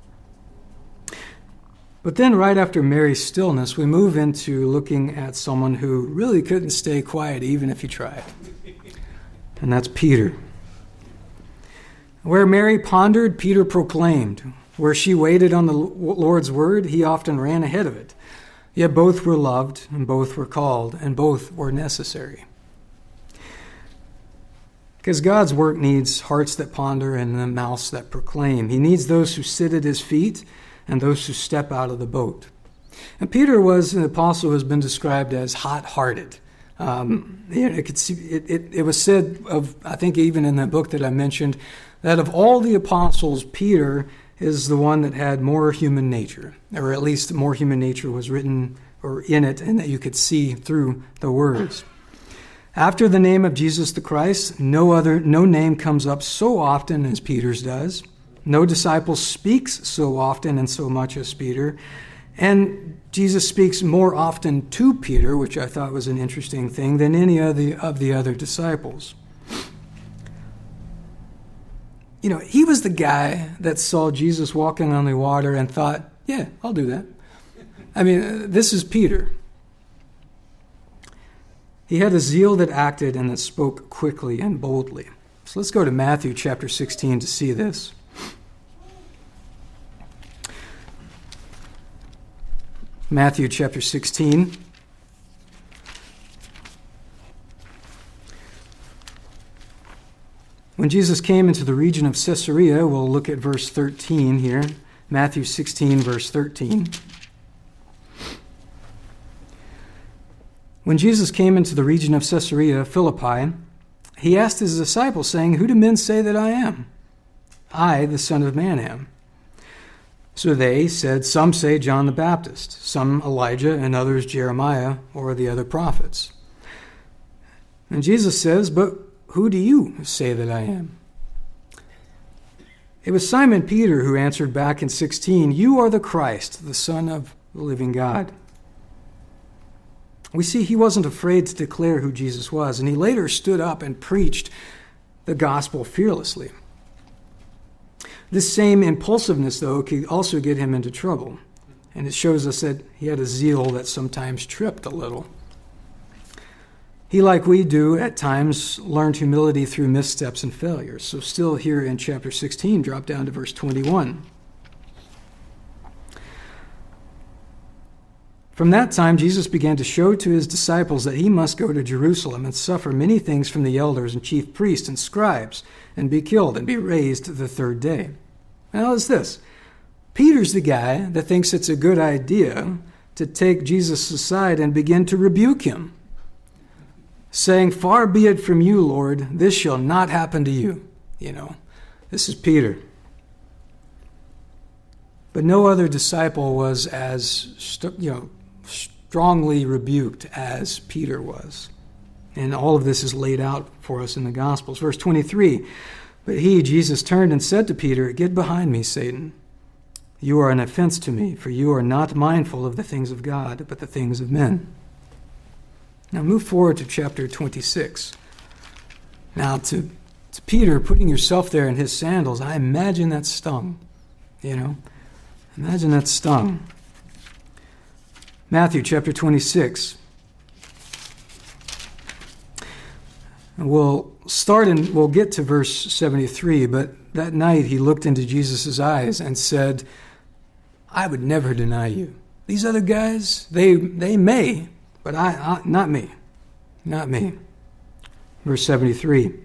But then right after Mary's stillness, we move into looking at someone who really couldn't stay quiet even if he tried. And that's Peter. Where Mary pondered, Peter proclaimed. Where she waited on the Lord's word, he often ran ahead of it. Yet both were loved, and both were called, and both were necessary. Because God's work needs hearts that ponder and mouths that proclaim. He needs those who sit at his feet and those who step out of the boat. And Peter was an apostle who has been described as hot-hearted. It was said of, I think even in that book that I mentioned, that of all the apostles, Peter is the one that had more human nature, or at least more human nature was written or in it, and that you could see through the words. After the name of Jesus the Christ, no name comes up so often as Peter's does. No disciple speaks so often and so much as Peter. And Jesus speaks more often to Peter, which I thought was an interesting thing, than any of the other disciples. He was the guy that saw Jesus walking on the water and thought, yeah, I'll do that. This is Peter. He had a zeal that acted and that spoke quickly and boldly. So let's go to Matthew chapter 16 to see this. Matthew chapter 16. When Jesus came into the region of Caesarea, we'll look at verse 13 here. Matthew 16, verse 13. When Jesus came into the region of Caesarea Philippi, he asked his disciples, saying, "Who do men say that I am? I, the Son of Man, am." So they said, some say John the Baptist, some Elijah, and others Jeremiah or the other prophets. And Jesus says, but who do you say that I am? It was Simon Peter who answered back in 16, you are the Christ, the Son of the living God. We see he wasn't afraid to declare who Jesus was, and he later stood up and preached the gospel fearlessly. This same impulsiveness, though, could also get him into trouble, and it shows us that he had a zeal that sometimes tripped a little. He, like we do at times, learned humility through missteps and failures. So still here in chapter 16, drop down to verse 21. From that time, Jesus began to show to his disciples that he must go to Jerusalem and suffer many things from the elders and chief priests and scribes, and be killed and be raised the third day. Now, it's this. Peter's the guy that thinks it's a good idea to take Jesus aside and begin to rebuke him, saying, far be it from you, Lord, this shall not happen to you. This is Peter. But no other disciple was as strongly rebuked as Peter was. And all of this is laid out for us in the Gospels. Verse 23, but he, Jesus, turned and said to Peter, get behind me, Satan. You are an offense to me, for you are not mindful of the things of God, but the things of men. Now move forward to chapter 26. Now to Peter, putting yourself there in his sandals, I imagine that stung. Imagine that stung. Matthew chapter 26. We'll get to verse 73, but that night he looked into Jesus' eyes and said, I would never deny you. These other guys, they may, but I not me. Not me. Verse 73.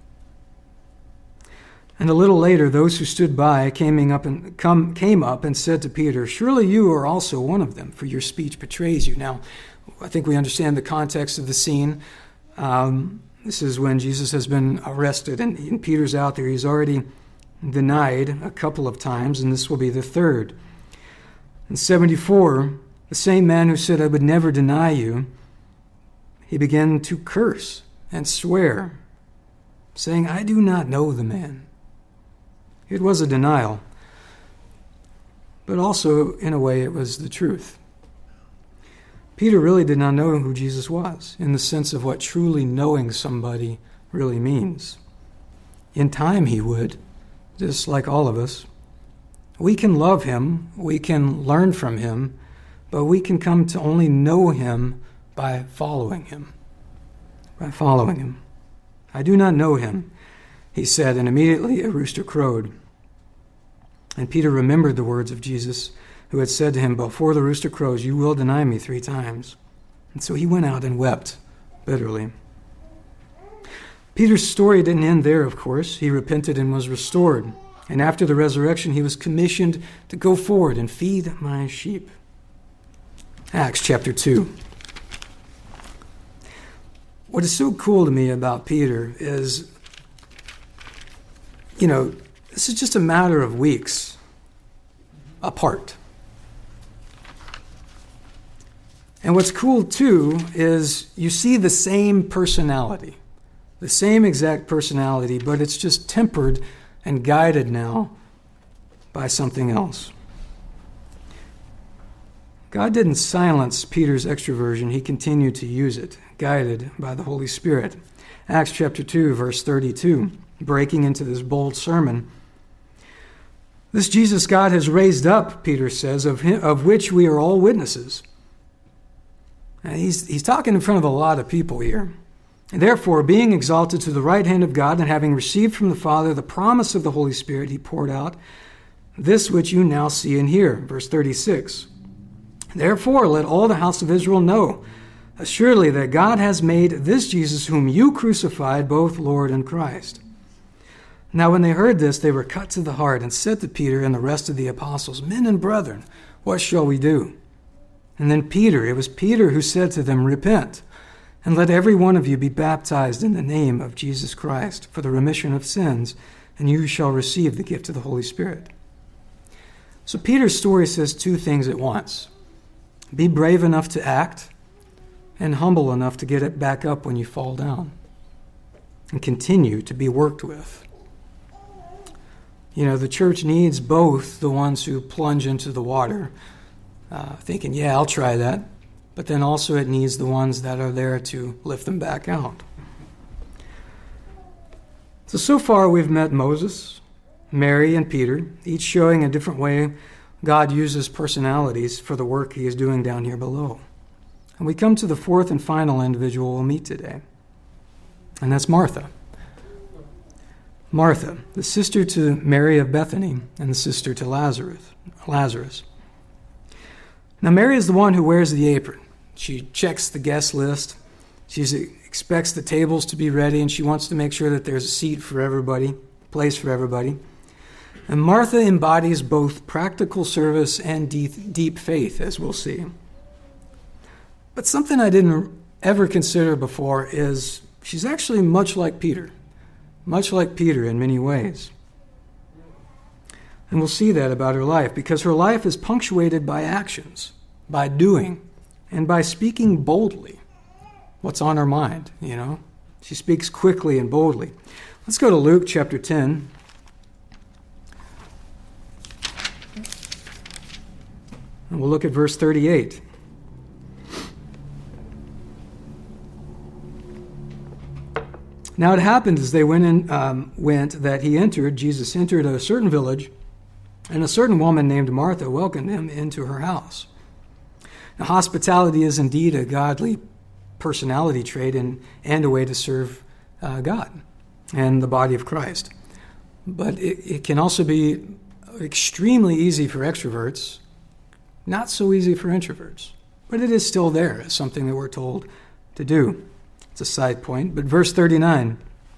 And a little later, those who stood by came up and said to Peter, surely you are also one of them, for your speech betrays you. Now, I think we understand the context of the scene. This is when Jesus has been arrested, and Peter's out there. He's already denied a couple of times, and this will be the third. In 74, the same man who said, I would never deny you, he began to curse and swear, saying, I do not know the man. It was a denial, but also, in a way, it was the truth. Peter really did not know who Jesus was, in the sense of what truly knowing somebody really means. In time, he would, just like all of us. We can love him, we can learn from him, but we can come to only know him by following him. By following him. I do not know him, he said, and immediately a rooster crowed. And Peter remembered the words of Jesus, who had said to him, before the rooster crows, you will deny me 3 times. And so he went out and wept bitterly. Peter's story didn't end there, of course. He repented and was restored. And after the resurrection, he was commissioned to go forward and feed my sheep. Acts chapter 2. What is so cool to me about Peter is, this is just a matter of weeks apart. And what's cool, too, is you see the same personality, the same exact personality, but it's just tempered and guided now by something else. God didn't silence Peter's extroversion. He continued to use it, guided by the Holy Spirit. Acts chapter 2, verse 32, breaking into this bold sermon. This Jesus God has raised up, Peter says, of which we are all witnesses. And he's talking in front of a lot of people here. And therefore, being exalted to the right hand of God and having received from the Father the promise of the Holy Spirit, he poured out this which you now see and hear. Verse 36. Therefore, let all the house of Israel know assuredly that God has made this Jesus whom you crucified both Lord and Christ. Now when they heard this, they were cut to the heart and said to Peter and the rest of the apostles, men and brethren, what shall we do? And then it was Peter who said to them, repent, and let every one of you be baptized in the name of Jesus Christ for the remission of sins, and you shall receive the gift of the Holy Spirit. So Peter's story says two things at once. Be brave enough to act and humble enough to get it back up when you fall down and continue to be worked with. You know, the church needs both the ones who plunge into the water, thinking, yeah, I'll try that. But then also it needs the ones that are there to lift them back out. So far we've met Moses, Mary, and Peter, each showing a different way God uses personalities for the work he is doing down here below. And we come to the fourth and final individual we'll meet today, and that's Martha. Martha, the sister to Mary of Bethany and the sister to Lazarus. Now, Mary is the one who wears the apron. She checks the guest list. She expects the tables to be ready, and she wants to make sure that there's a seat for everybody, place for everybody. And Martha embodies both practical service and deep faith, as we'll see. But something I didn't ever consider before is she's actually much like Peter in many ways. And we'll see that about her life, because her life is punctuated by actions, by doing, and by speaking boldly what's on her mind, you know. She speaks quickly and boldly. Let's go to Luke chapter 10. And we'll look at verse 38. Now it happened as they went that Jesus entered a certain village, and a certain woman named Martha welcomed him into her house. Now, hospitality is indeed a godly personality trait and a way to serve God and the body of Christ. But it can also be extremely easy for extroverts, not so easy for introverts. But it is still there as something that we're told to do. It's a side point. But verse 39,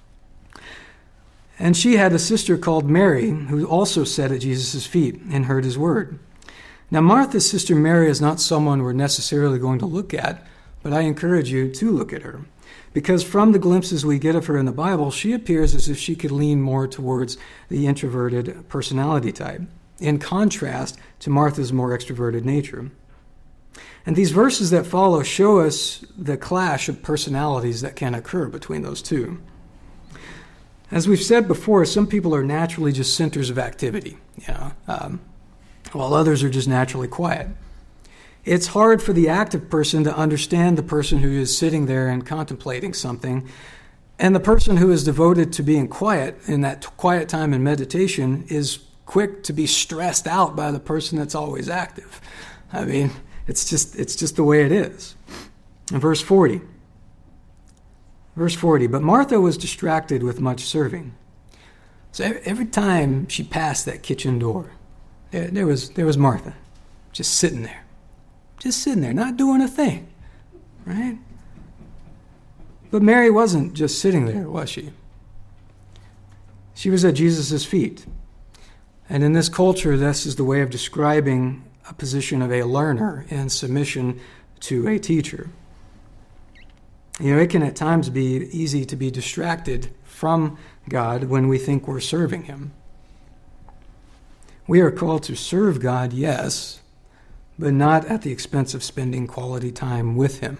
and she had a sister called Mary, who also sat at Jesus' feet and heard his word. Now, Martha's sister Mary is not someone we're necessarily going to look at, but I encourage you to look at her. Because from the glimpses we get of her in the Bible, she appears as if she could lean more towards the introverted personality type, in contrast to Martha's more extroverted nature. And these verses that follow show us the clash of personalities that can occur between those two. As we've said before, some people are naturally just centers of activity, while others are just naturally quiet. It's hard for the active person to understand the person who is sitting there and contemplating something, and the person who is devoted to being quiet in that quiet time in meditation is quick to be stressed out by the person that's always active. I mean, it's just the way it is. In verse 40, but Martha was distracted with much serving. So every time she passed that kitchen door, there was Martha, just sitting there, not doing a thing, right? But Mary wasn't just sitting there, was she? She was at Jesus' feet. And in this culture, this is the way of describing a position of a learner in submission to a teacher. You know, it can at times be easy to be distracted from God when we think we're serving him. We are called to serve God, yes, but not at the expense of spending quality time with him.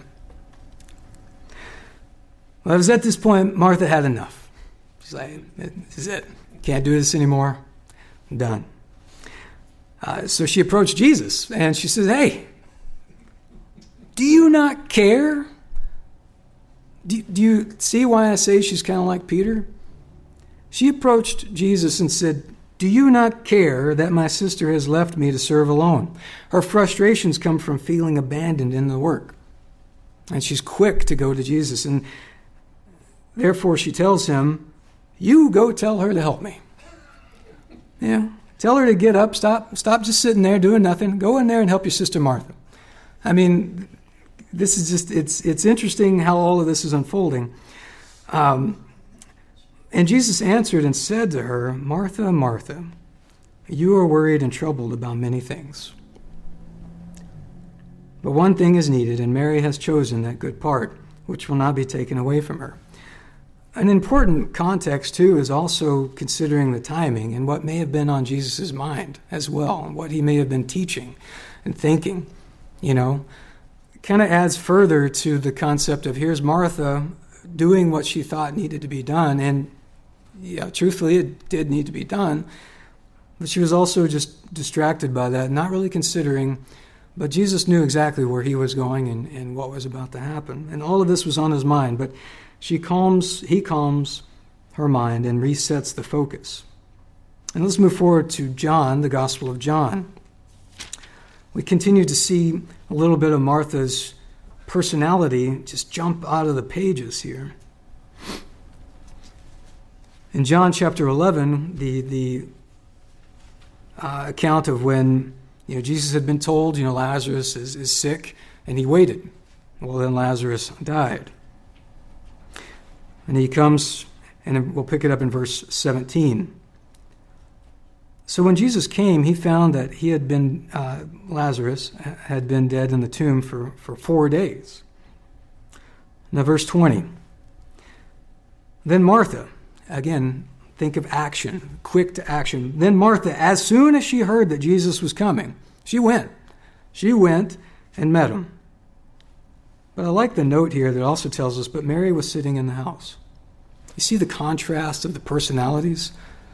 Well, it was at this point Martha had enough. She's like, this is it. Can't do this anymore. I'm done. So she approached Jesus and she says, hey, do you not care? Do you see why I say she's kind of like Peter? She approached Jesus and said, do you not care that my sister has left me to serve alone? Her frustrations come from feeling abandoned in the work. And she's quick to go to Jesus. And therefore she tells him, you go tell her to help me. Yeah. Tell her to get up, stop just sitting there doing nothing. Go in there and help your sister Martha. I mean, this is just, it's interesting how all of this is unfolding. And Jesus answered and said to her, Martha, Martha, you are worried and troubled about many things. But one thing is needed, and Mary has chosen that good part, which will not be taken away from her. an important context, too, is also considering the timing and what may have been on Jesus' mind as well, and what he may have been teaching and thinking, Kind of adds further to the concept of here's Martha doing what she thought needed to be done, and truthfully, it did need to be done, but she was also just distracted by that, not really considering, but Jesus knew exactly where he was going and what was about to happen, and all of this was on his mind, but he calms her mind and resets the focus. And let's move forward to John, the Gospel of John. We continue to see a little bit of Martha's personality just jump out of the pages here. In John chapter 11, the account of when Jesus had been told, Lazarus is sick, and he waited. Well, then Lazarus died. And he comes, and we'll pick it up in verse 17. So when Jesus came, he found that he had been, Lazarus had been dead in the tomb for 4 days. Now verse 20. Then Martha, again, think of action, quick to action. Then Martha, as soon as she heard that Jesus was coming, she went. She went and met him. But I like the note here that also tells us, but Mary was sitting in the house. You see the contrast of the personalities?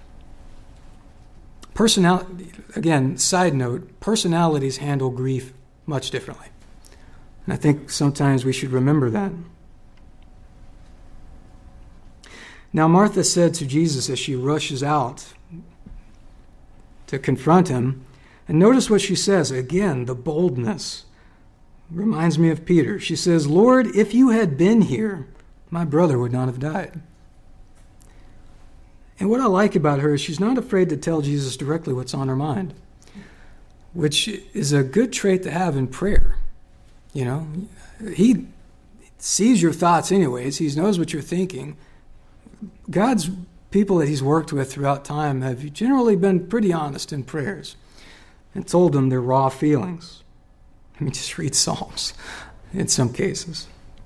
Again, side note, personalities handle grief much differently. And I think sometimes we should remember that. Now Martha said to Jesus as she rushes out to confront him, and notice what she says. Again, the boldness reminds me of Peter. She says, Lord, if you had been here, my brother would not have died. And what I like about her is she's not afraid to tell Jesus directly what's on her mind, which is a good trait to have in prayer. He sees your thoughts anyways. He knows what you're thinking. God's people that he's worked with throughout time have generally been pretty honest in prayers and told them their raw feelings. Just read Psalms in some cases.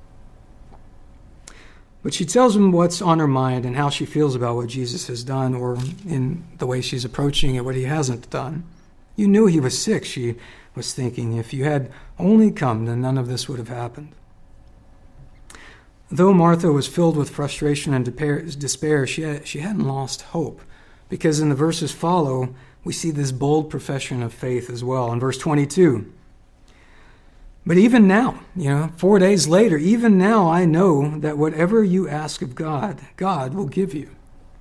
But she tells him what's on her mind and how she feels about what Jesus has done, or in the way she's approaching it, what he hasn't done. You knew he was sick, she was thinking. If you had only come, then none of this would have happened. Though Martha was filled with frustration and despair, she hadn't lost hope, because in the verses follow, we see this bold profession of faith as well. In verse 22, but even now, 4 days later, even now I know that whatever you ask of God, God will give you.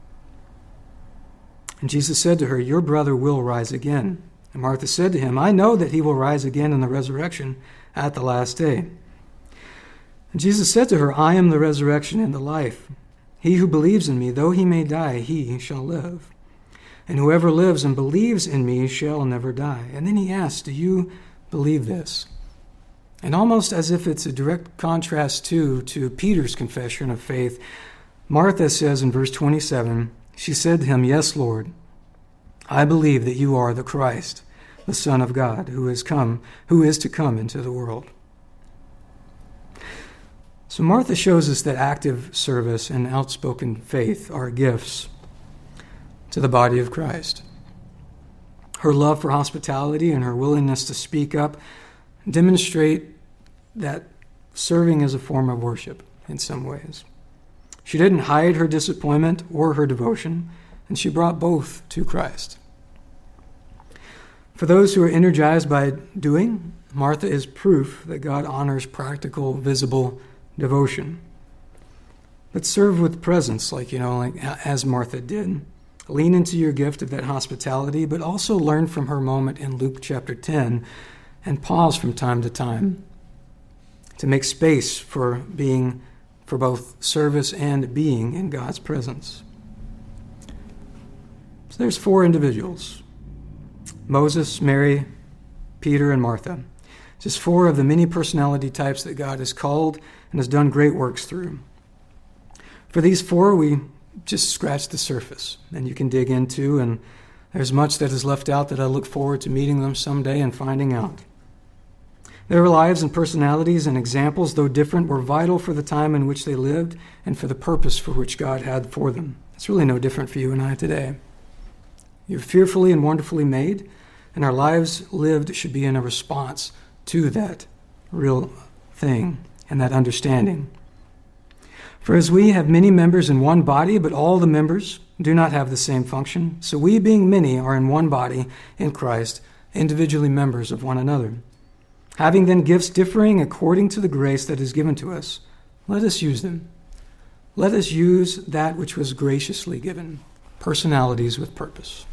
And Jesus said to her, your brother will rise again. And Martha said to him, I know that he will rise again in the resurrection at the last day. And Jesus said to her, I am the resurrection and the life. He who believes in me, though he may die, he shall live. And whoever lives and believes in me shall never die. And then he asks, do you believe this? And almost as if it's a direct contrast to Peter's confession of faith, Martha says in verse 27, she said to him, yes, Lord, I believe that you are the Christ, the Son of God, who is to come into the world. So Martha shows us that active service and outspoken faith are gifts to the body of Christ. Her love for hospitality and her willingness to speak up demonstrate that serving is a form of worship in some ways. She didn't hide her disappointment or her devotion, and she brought both to Christ. For those who are energized by doing, Martha is proof that God honors practical, visible devotion. But serve with presence, like as Martha did. Lean into your gift of that hospitality, but also learn from her moment in Luke chapter 10 and pause from time to time to make space for both service and being in God's presence. So there's 4 individuals: Moses, Mary, Peter, and Martha. Just 4 of the many personality types that God has called and has done great works through. For these 4, we just scratch the surface, and you can dig into, and there's much that is left out that I look forward to meeting them someday and finding out. Their lives and personalities and examples, though different, were vital for the time in which they lived and for the purpose for which God had for them. It's really no different for you and I today. You're fearfully and wonderfully made, and our lives lived should be in a response to that real thing and that understanding. For as we have many members in one body, but all the members do not have the same function, so we, being many, are in one body in Christ, individually members of one another. Having then gifts differing according to the grace that is given to us, let us use them. Let us use that which was graciously given, personalities with purpose.